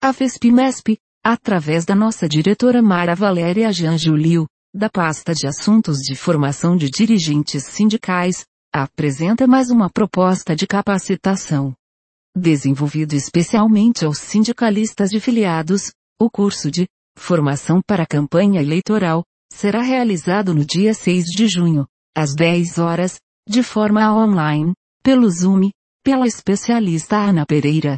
A FESP-MESP, através da nossa diretora Mara Valéria Giangiulio, da pasta de Assuntos de Formação de Dirigentes Sindicais, apresenta mais uma proposta de capacitação. Desenvolvido especialmente aos sindicalistas de filiados, o curso de Formação para a Campanha Eleitoral será realizado no dia 6 de junho, às 10 horas, de forma online, pelo Zoom, pela especialista Ana Pereira.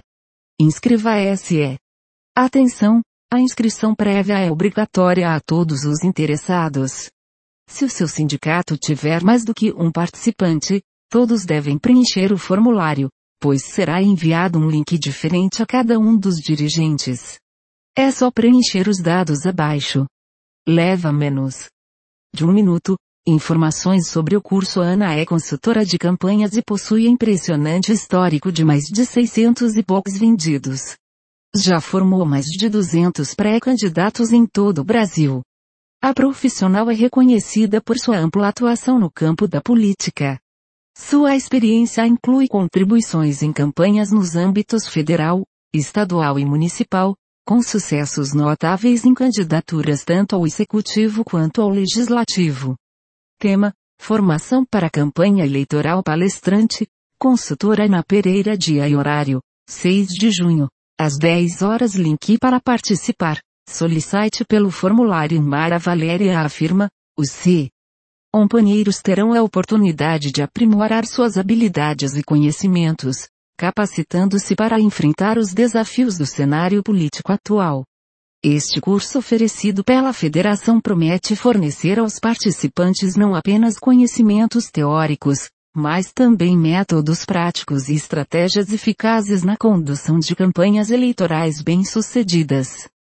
Inscreva-se. Atenção! A inscrição prévia é obrigatória a todos os interessados. Se o seu sindicato tiver mais do que um participante, todos devem preencher o formulário, pois será enviado um link diferente a cada um dos dirigentes. É só preencher os dados abaixo. Leva menos de 1 minuto. Informações sobre o curso. Ana é consultora de campanhas e possui impressionante histórico de mais de 600 e poucos vendidos. Já formou mais de 200 pré-candidatos em todo o Brasil. A profissional é reconhecida por sua ampla atuação no campo da política. Sua experiência inclui contribuições em campanhas nos âmbitos federal, estadual e municipal, com sucessos notáveis em candidaturas tanto ao executivo quanto ao legislativo. Tema: Formação para a Campanha Eleitoral. Palestrante: consultora Ana Pereira. Dia e horário: 6 de junho, às 10 horas. Link para participar: solicite pelo formulário. Mara Valéria afirma: os companheiros terão a oportunidade de aprimorar suas habilidades e conhecimentos, capacitando-se para enfrentar os desafios do cenário político atual. Este curso oferecido pela Federação promete fornecer aos participantes não apenas conhecimentos teóricos, mas também métodos práticos e estratégias eficazes na condução de campanhas eleitorais bem-sucedidas.